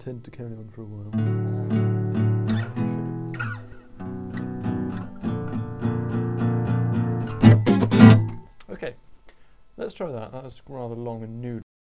intend to carry on for a while. Okay, let's try that. That was rather long and noodly.